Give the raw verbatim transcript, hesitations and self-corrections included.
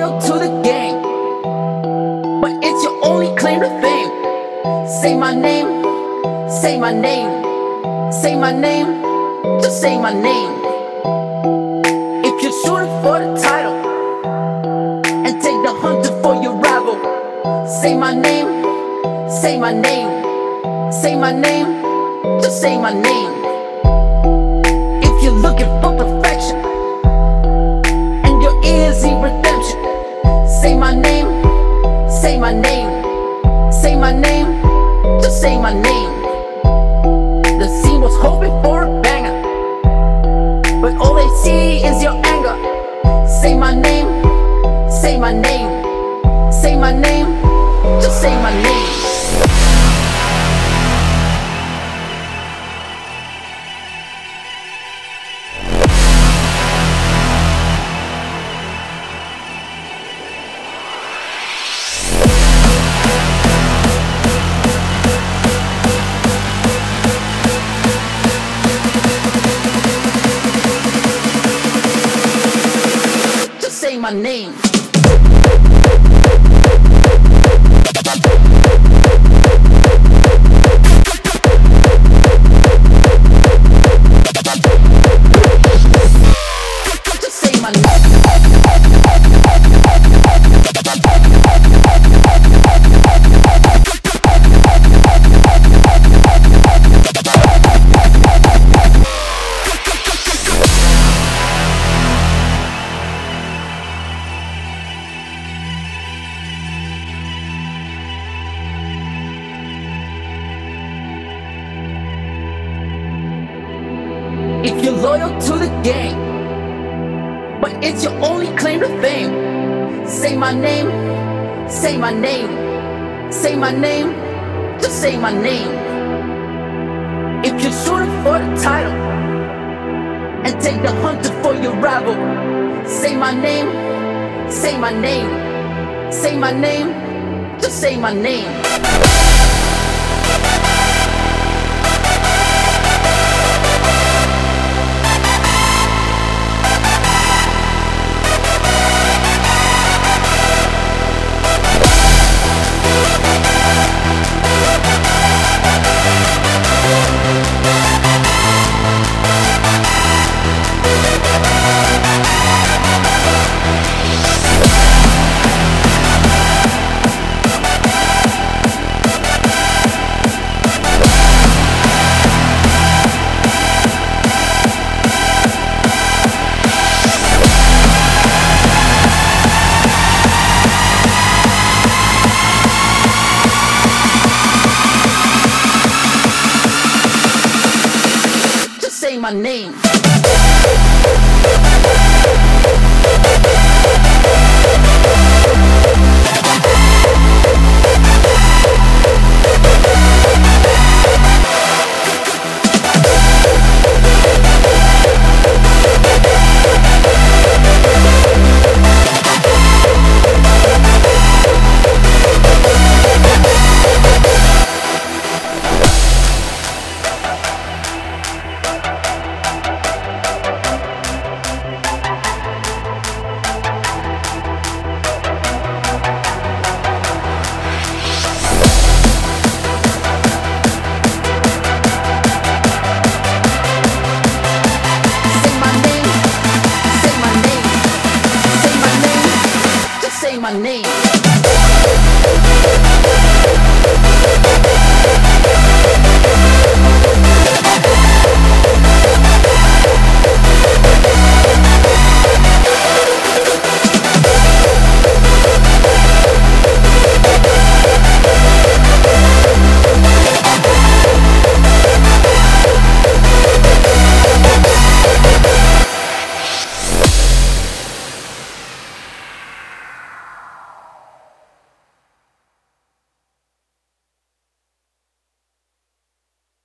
loyal to the game, but it's your only claim to fame. Say my name, say my name, say my name, just say my name. If you're shooting for the title and take the hunter for your rival, say my name, say my name, say my name, just say my name. If you're looking for perfection and your ears need redemption, say my name, say my name, say my name, just say my name. The scene was hoping for a banger, but all they see is your anger. Say my name, say my name, say my name, just say my name. Say my name. Just say my name. If you're loyal to the game, but it's your only claim to fame, say my name, say my name, say my name, just say my name. If you're shooting for the title and take the hunter for your rival, say my name, say my name, say my name, just say my name. Say my name. My name.